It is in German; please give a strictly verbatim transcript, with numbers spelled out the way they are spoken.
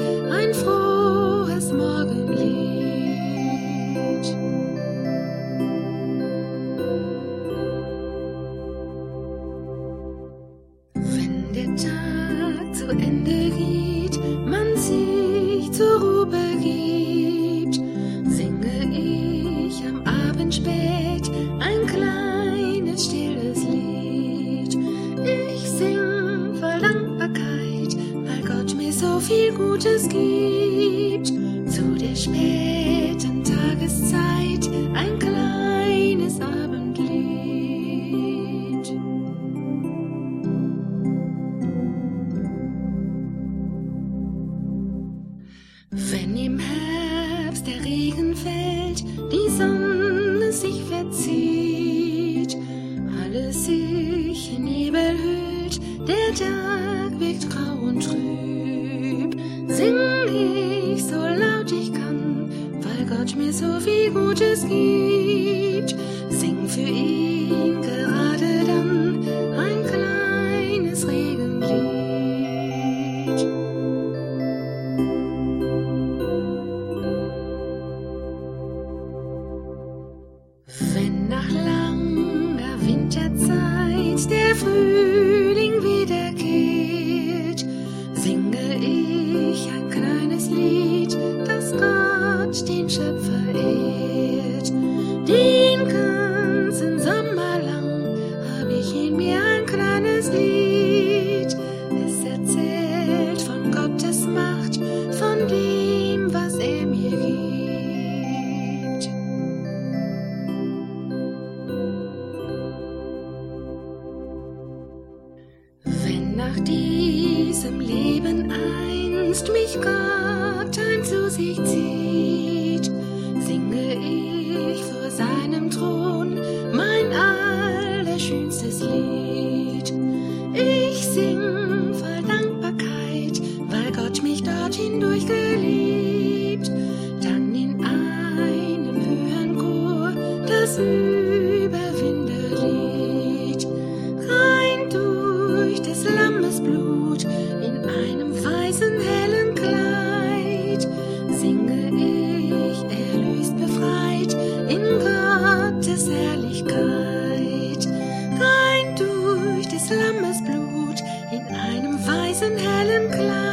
ein frohes Morgenlied. Wenn der Tag zu Ende geht, man sich zur Ruhe begibt, singe ich am Abend spät ein kleines stilles Lied. Ich sing voll Dankbarkeit, weil Gott mir so viel Gutes gibt. Zu der späten Tageszeit ein kleines Abendlied. Wenn im Herbst der Regen fällt, die Sonne sich verzieht, alles sich in Nebel hüllt, der Tag wirkt grau und trüb, sing ich so laut ich kann, weil Gott mir so viel Gutes gibt. Sing für ihn gerade dann ein kleines Regenlied. Wenn nach langer Winterzeit der Frühling wiederkehrt, singe ich ein kleines Lied, das Gott den Schöpfer ehrt. Den ganzen Sommer lang hab ich in mir ein kleines Lied. Es erzählt von Gottes Macht, von dem, was er mir gibt. Wenn nach diesem Leben einst mich Gott heim zu sich zieht, singe ich vor seinem Thron mein allerschönstes Lied. Ich sing voll Dankbarkeit, weil Gott mich dorthin durchgeliebt. Dann in einem höheren Chor das Überwinderlied. Rein durch des Lammes Blut in einem weißen hellen Kleid singe ich erlöst befreit in Gottes Herrlichkeit. Rein durch des Lammes Blut in einem weißen hellen Kleid